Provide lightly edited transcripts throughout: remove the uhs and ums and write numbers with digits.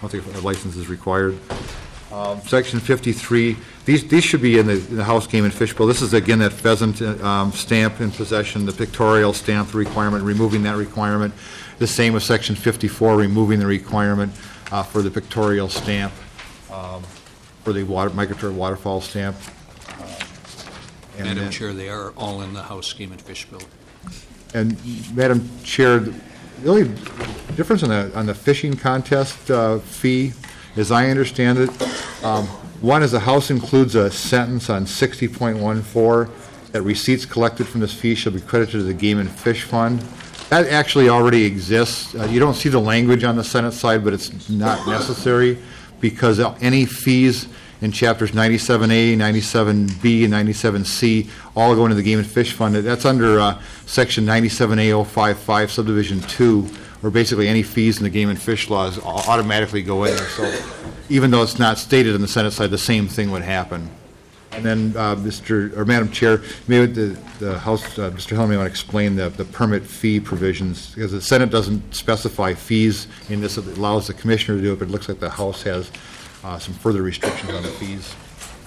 don't think a license is required. Section 53, these should be in the House Game and Fish Bill. This is, again, that pheasant stamp in possession, the pictorial stamp requirement, removing that requirement. The same with Section 54, removing the requirement for the pictorial stamp, for the migratory waterfowl stamp. Madam Chair, they are all in the House Game and Fish Bill. And Madam Chair, the only difference on the fishing contest fee, as I understand it, one is the House includes a sentence on 60.14 that receipts collected from this fee shall be credited to the Game and Fish Fund. That actually already exists. You don't see the language on the Senate side, but it's not necessary because any fees in chapters 97A, 97B, and 97C all go into the Game and Fish Fund. That's under section 97A055, subdivision 2, where basically any fees in the Game and Fish laws automatically go in there. So even though it's not stated on the Senate side, the same thing would happen. And then, Madam Chair, maybe the House, Mr. Hill may want to explain the permit fee provisions, because the Senate doesn't specify fees in this. It allows the Commissioner to do it, but it looks like the House has some further restrictions on the fees.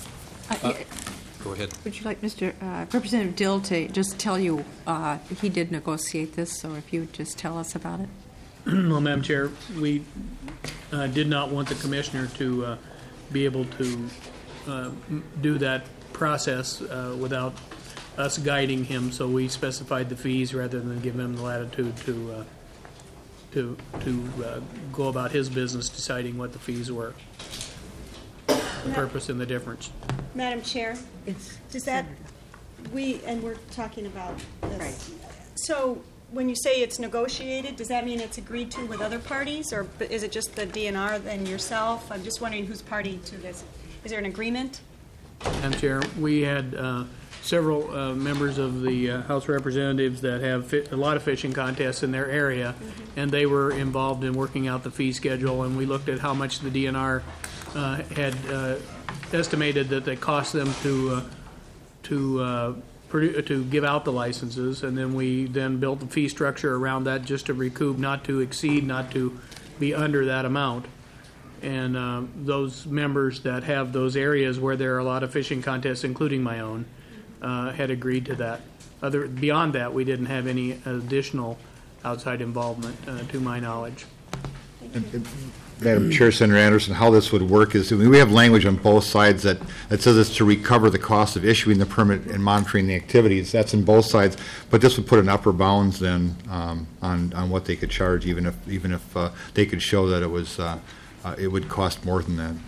Go ahead. Would you like Representative Dill to just tell you he did negotiate this, so if you would just tell us about it. Well, Madam Chair, we did not want the Commissioner to be able to do that process without us guiding him, so we specified the fees rather than give him the latitude to go about his business deciding what the fees were. The purpose and the difference. Madam Chair, does that, we're talking about this. Right. So when you say it's negotiated, does that mean it's agreed to with other parties, or is it just the DNR and yourself? I'm just wondering who's party to this. Is there an agreement? Madam Chair, we had several members of the House of Representatives that have a lot of fishing contests in their area, and they were involved in working out the fee schedule, and we looked at how much the DNR had estimated that they cost them to give out the licenses, and then we built the fee structure around that just to recoup, not to exceed, not to be under that amount. And those members that have those areas where there are a lot of fishing contests, including my own, had agreed to that. Beyond that, we didn't have any additional outside involvement, to my knowledge. Madam Chair, Senator Anderson, how this would work is, we have language on both sides that says it's to recover the cost of issuing the permit and monitoring the activities. That's in both sides, but this would put an upper bounds then on what they could charge, even if they could show that it would cost more than that.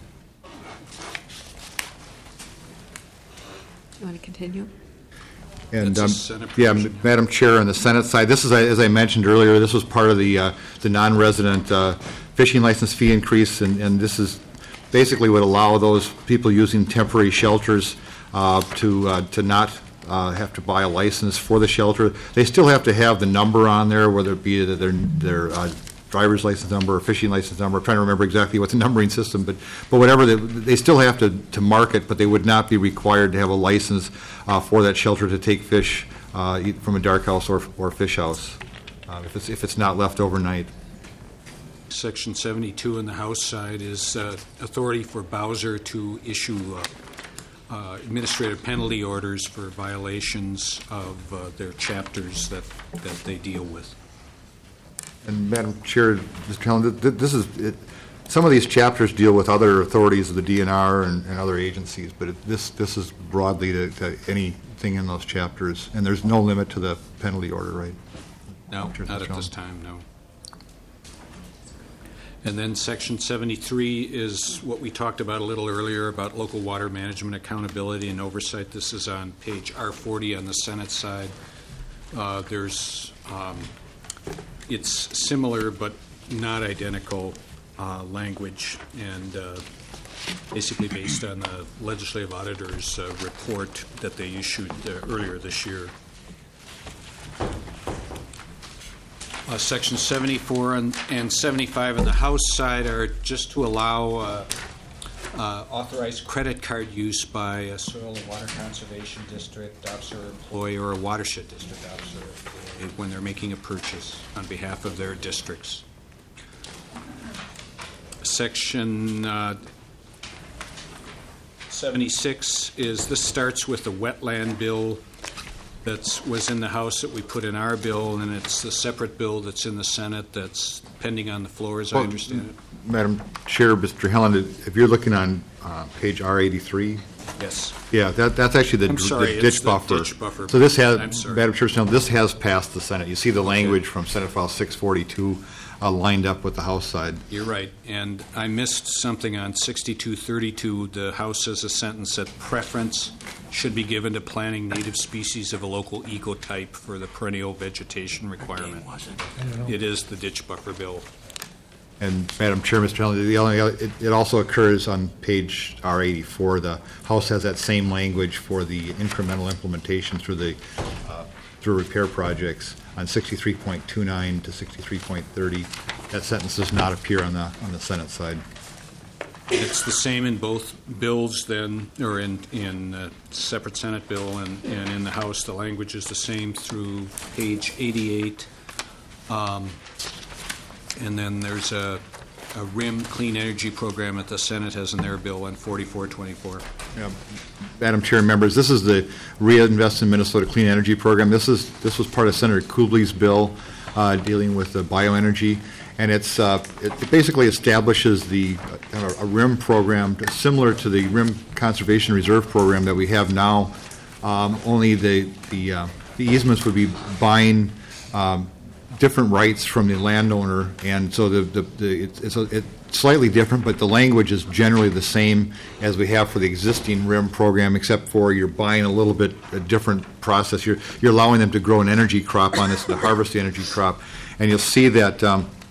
You want to continue? And yeah, Madam Chair, on the Senate side, this is, as I mentioned earlier, this was part of the non-resident fishing license fee increase, and this is basically would allow those people using temporary shelters to not have to buy a license for the shelter. They still have to have the number on there, whether it be their driver's license number or fishing license number. I'm trying to remember exactly what's the numbering system, but whatever, they still have to market, but they would not be required to have a license for that shelter to take fish from a dark house or fish house if it's not left overnight. Section 72 in the House side is authority for Bowser to issue administrative penalty orders for violations of their chapters that they deal with. And Madam Chair, Mr. Helen, this is it. Some of these chapters deal with other authorities of the DNR and other agencies, but this is broadly to anything in those chapters, and there's no limit to the penalty order, right? No, not at this time, no. And then Section 73 is what we talked about a little earlier about local water management accountability and oversight. This is on page R40 on the Senate side. It's similar but not identical language, and basically based on the legislative auditor's report that they issued earlier this year. Section 74 and 75 on the House side are just to allow authorized credit card use by a soil and water conservation district officer or employee or a watershed district officer when they're making a purchase on behalf of their districts. Section 76 this starts with the wetland bill that was in the House that we put in our bill, and it's the separate bill that's in the Senate that's pending on the floor, as I understand it. Madam Chair, Mr. Helen, if you're looking on page R83, Yes. yeah, that's actually I'm sorry, the it's ditch the buffer. ditch buffer. So this I'm has, sorry. Madam Chair, this has passed the Senate. You see the language from Senate File 642 lined up with the House side. You're right, and I missed something on 6232. The House has a sentence that preference should be given to planting native species of a local ecotype for the perennial vegetation requirement. It is the ditch buffer bill. And Madam Chair, Mr. Helen, it also occurs on page R84. The House has that same language for the incremental implementation through repair projects on 63.29 to 63.30. That sentence does not appear on the Senate side. It's the same in both bills then, or in separate Senate bill and in the House. The language is the same through page 88. And then there's a RIM clean energy program that the Senate has in their bill on 4424. Yeah. Madam Chair, members, this is the Reinvest in Minnesota Clean Energy Program. This was part of Senator Kubley's bill dealing with the bioenergy, and it basically establishes a RIM program similar to the RIM Conservation Reserve Program that we have now. Only the easements would be buying different rights from the landowner, and so it's slightly different, but the language is generally the same as we have for the existing RIM program, except for you're buying a little bit a different process. You're allowing them to grow an energy crop on this, to harvest the energy crop, and you'll see that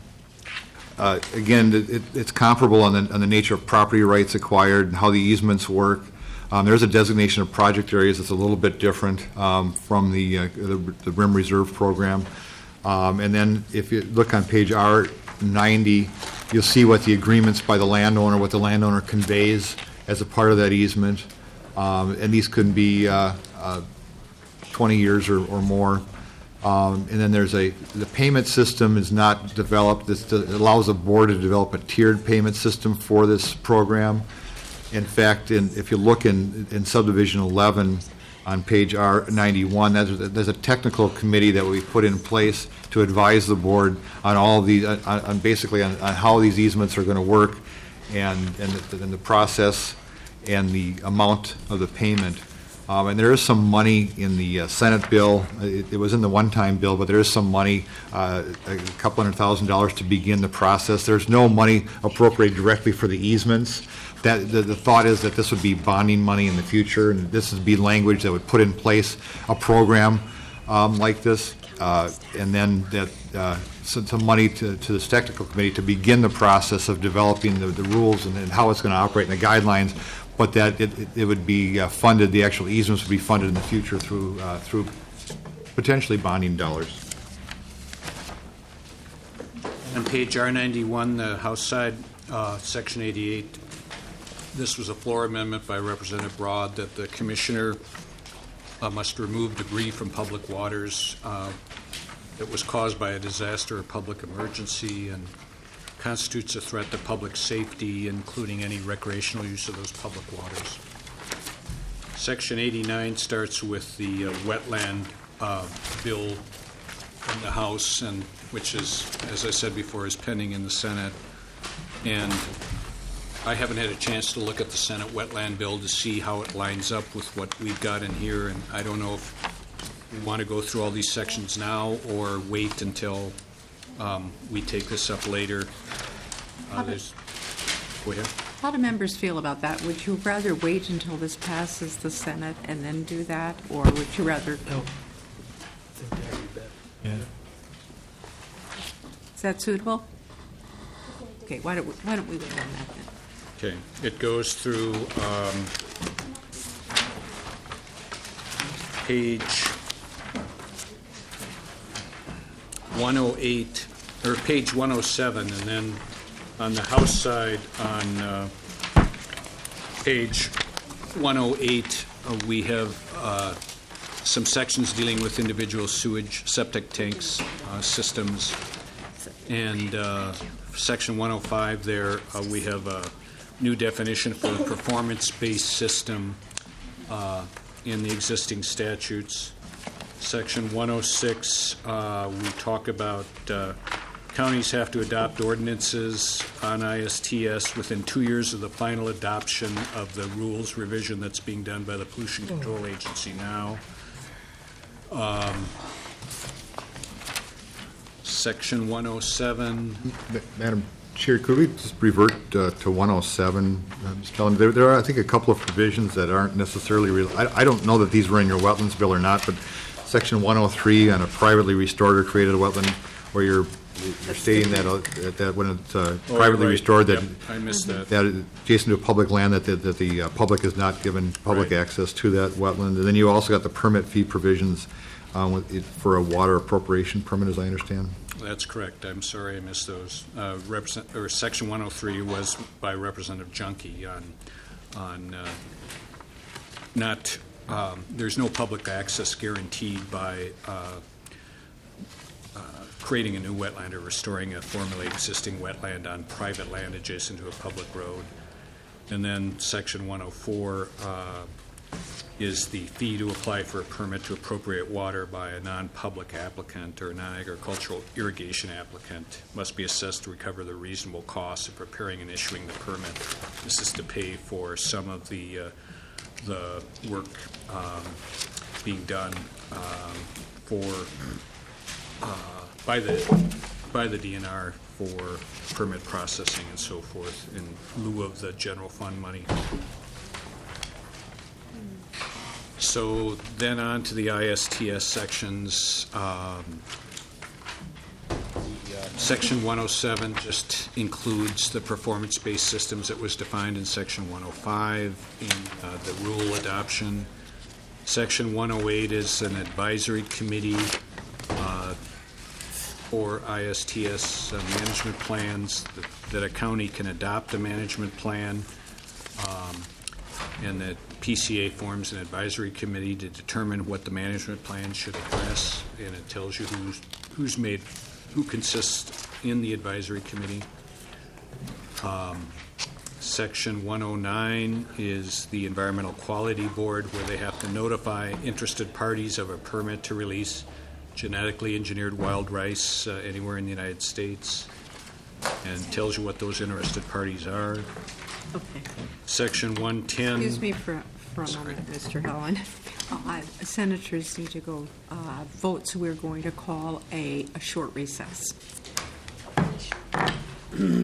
again it's comparable on the nature of property rights acquired and how the easements work. There's a designation of project areas that's a little bit different from the RIM Reserve program. And then if you look on page R90, you'll see what the agreements by the landowner, what the landowner conveys as a part of that easement. And these can be 20 years or more. And then there's the payment system is not developed. It allows the board to develop a tiered payment system for this program. In fact, if you look in subdivision 11, on page R91, there's a technical committee that we put in place to advise the board on all the on how these easements are going to work, and the process and the amount of the payment. And there is some money in the Senate bill. It was in the one-time bill, but there is some money, a couple $100,000 to begin the process. There's no money appropriated directly for the easements. That the thought is that this would be bonding money in the future, and this would be language that would put in place a program like this, and then that some money to this technical committee to begin the process of developing the rules and how it's going to operate and the guidelines, but that it would be funded, the actual easements would be funded in the future through potentially bonding dollars. On page R91, the House side, section 88, this was a floor amendment by Representative Broad that the commissioner must remove debris from public waters that was caused by a disaster or public emergency and constitutes a threat to public safety, including any recreational use of those public waters. Section 89 starts with the wetland bill in the House, and which is, as I said before, is pending in the Senate. And I haven't had a chance to look at the Senate wetland bill to see how it lines up with what we've got in here, and I don't know if we want to go through all these sections now or wait until we take this up later. Go ahead. How do members feel about that? Would you rather wait until this passes the Senate and then do that, or would you rather? No. I think that would be better. Yeah. Is that suitable? Okay, why don't we wait on that then? Okay, it goes through page 108, or page 107, and then on the House side on page 108, we have some sections dealing with individual sewage, septic tanks, systems, and Section 105 there, we have a new definition for a performance-based system in the existing statutes. Section 106, we talk about counties have to adopt ordinances on ISTS within 2 years of the final adoption of the rules revision that's being done by the Pollution Control Agency now. Section 107. Madam Chair, could we just revert to 107? Mr. Cullen? There are, I think, a couple of provisions that aren't necessarily real. I don't know that these were in your wetlands bill or not, but Section 103 on a privately restored or created wetland, where you're stating that when it's privately right. restored, that Yep, I missed that. that adjacent to a public land, that the public is not given public Right. access to that wetland. And then you also got the permit fee provisions for a water appropriation permit, as I understand. That's correct. I'm sorry I missed those. Section 103 was by Representative Junkie on not, there's no public access guaranteed by creating a new wetland or restoring a formerly existing wetland on private land adjacent to a public road. And then Section 104 is the fee to apply for a permit to appropriate water by a non-public applicant or non-agricultural irrigation applicant must be assessed to recover the reasonable costs of preparing and issuing the permit. This is to pay for some of the work being done by the DNR for permit processing and so forth in lieu of the general fund money. So then on to the ISTS sections. Section 107 just includes the performance-based systems that was defined in Section 105 in the rule adoption. Section 108 is an advisory committee for ISTS management plans, that a county can adopt a management plan, and that PCA forms an advisory committee to determine what the management plan should address, and it tells you who consists in the advisory committee. Section 109 is the Environmental Quality Board, where they have to notify interested parties of a permit to release genetically engineered wild rice anywhere in the United States, and tells you what those interested parties are. Okay. Section 110. Excuse me for a moment, Mr. Helen. Senators need to go vote, so we're going to call a short recess.